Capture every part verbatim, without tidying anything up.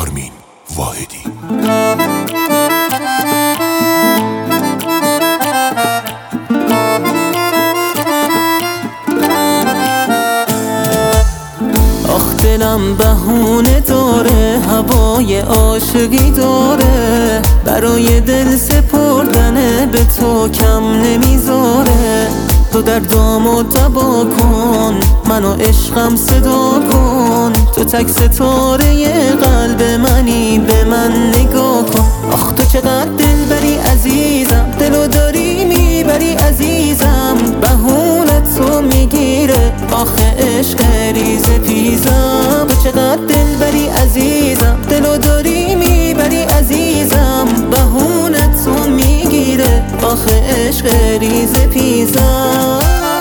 آرمین واحدی. آخ دلم بهونه داره، هوای عاشقی داره، برای دل سپردن به تو کم نمیذاره. تو در دام و دبا کن، منو عشقم صدا کن، تو تک ستاره قلب منی، به من نگاه کن. آخ تو چقدر دل بری عزیزم، دلو داری میبری عزیزم، بهونت تو میگیره آخه عشق ریز پیزم. تو چقدر دل بری عزیزم، دلو داری میبری عزیزم، بهونت تو میگیره آخه عشق ریز پیزم.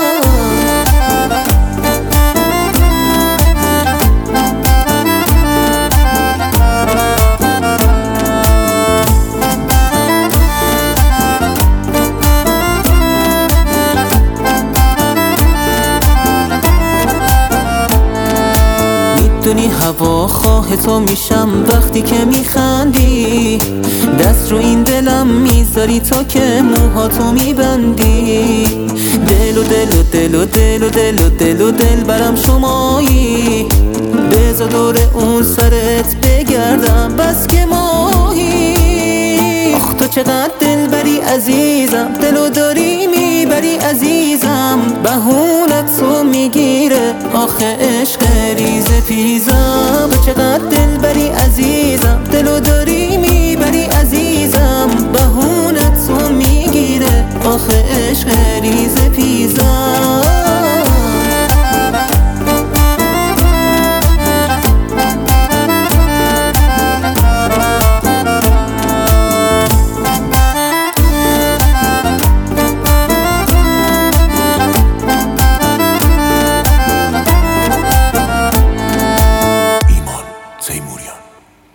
میدونی هوا خواه تو میشم وقتی که میخندی، دست رو این دلم میذاری تو که موهاتو میبندی. دل و دل و دل و دل و دل و دل و دل برم شمایی، بذار دور اون سرت بگردم بس که ماهی. آخ تو چقدر دل بری عزیزم، دلو داری میبری عزیزم، بهونت تو میگیره آخه عشق ریز پیزم. تو چقدر دل بری